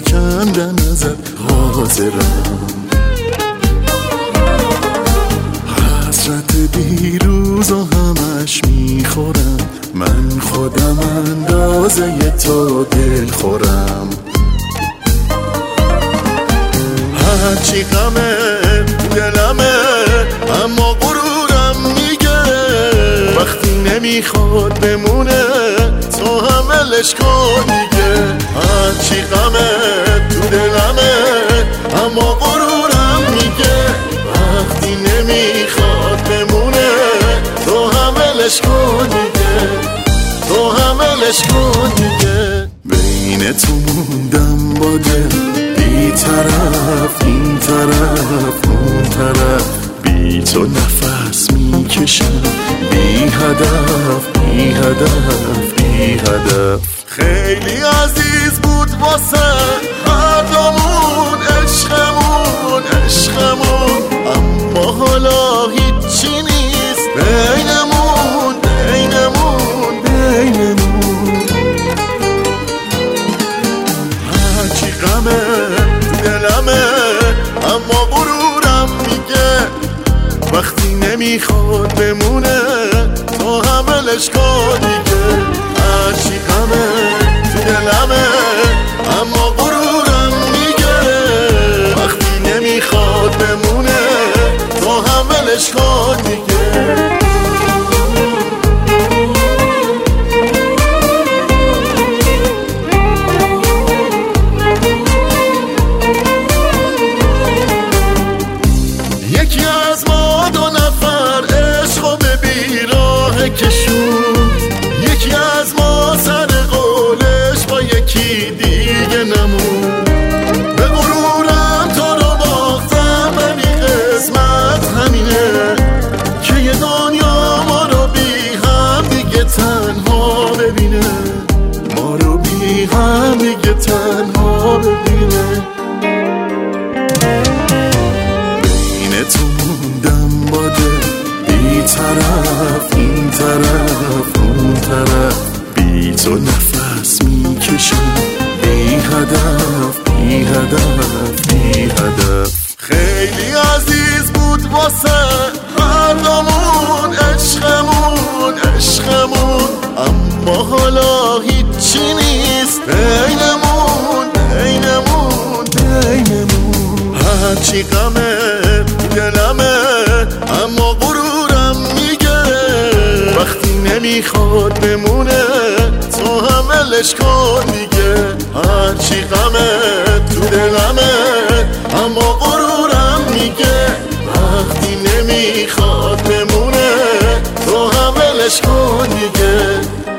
کندن ازت حاضرم. حسرت دیروز و همش میخورم، من خودم اندازه تو دل خورم. هرچی غمه دلمه اما غرورم میگه وقتی نمیخواد بمونه تو هم ولش کن دیگه. هرچی غمه تو دلمه اما غرورم میگه وقتی نمیخواد بمونه تو هم ولش کن دیگه، تو هم ولش کن دیگه. بین تو موندم با دل بی طرف این طرف اون طرف، بی تو نفس میکشم بی هدف بی هدف بی هدف. خیلی عزیز بود واسه هر دومون عشقمون عشقمون، اما حالا هیچی نیست بینمون بینمون بینمون. هرچی غمه دلمه اما غرورم میگه وقتی نمیخواد بمونه تو هم ولش کن دیگه. هرچی غمه دلمه اما غرورم میگه وقتی نمیخواد بمونه تو هم ولش کن دیگه. یکی از ما دو نفر عشقو به بیراه کشوند، یکی از ما سر قولش با یکی دیگه نمون. به غرورم تو رو باختم ولی قسمت همینه که یه دنیا ما رو بی هم دیگه تنها ببینه، ما رو بی هم دیگه تنها ببینه. تو موندم با دل بی طرف این طرف اون طرف، بی تو نفس میکشم بی هدف بی هدف بی هدف. خیلی عزیز بود واسه هر دومون عشقمون عشقمون، اما حالا هیچی نیست بینمون بینمون بینمون. هرچی غمه دلمه اما غرورم میگه وقتی نمیخواد بمونه تو هم ولش کن دیگه. هرچی غمه تو دلمه اما غرورم میگه وقتی نمیخواد بمونه تو هم ولش کن دیگه.